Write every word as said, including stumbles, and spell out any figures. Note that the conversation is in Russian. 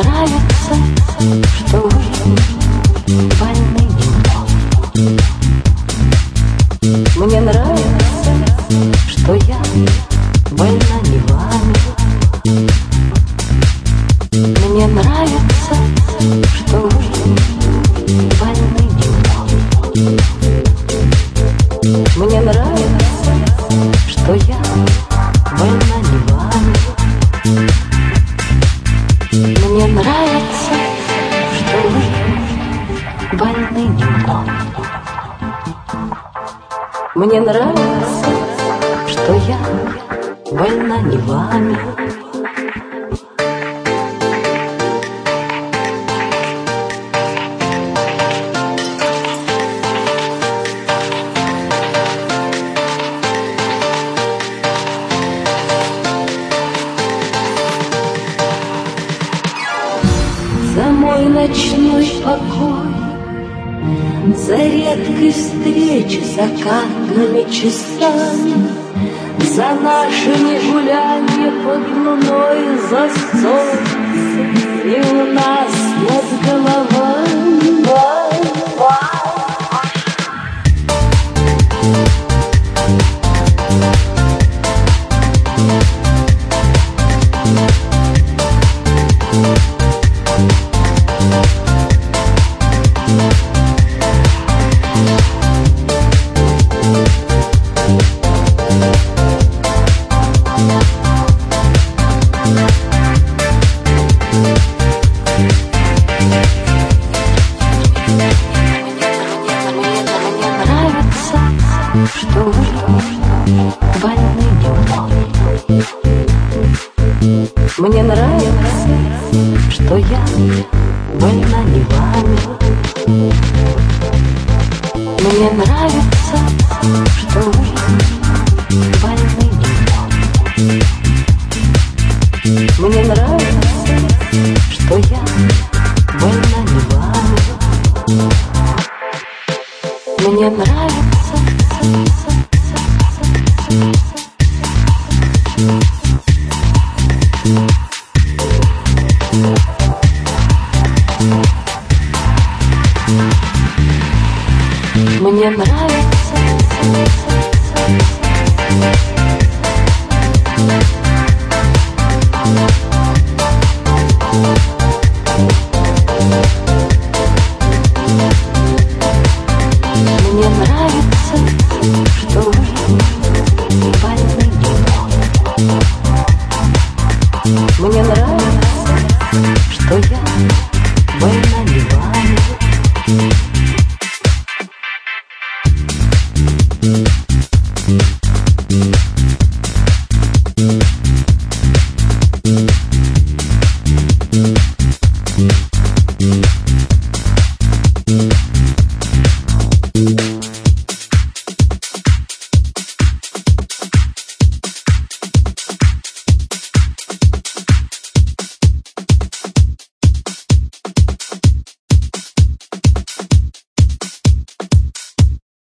нравится, что вы больны немного. Мне нравится, что я больна не вами. Мне нравится, что вы больны немного. Мне нравится, что я больна не вами. Мне нравится, что вы больны немного. Мне нравится, что я больна не вами. За мой ночной покой, за редкой встречи с закатными часами, за нашими гулянья под луной, за солнце и у нас над головами. Что вы больны немного. Мне нравится, что я больна не вами. Мне нравится, что вы больны немного. Мне нравится, что я больна не вами. Мне нравится. Мне нравится. Мне нравится, что вы больны немного. Мне нравится, что я больна не вами. Thank you.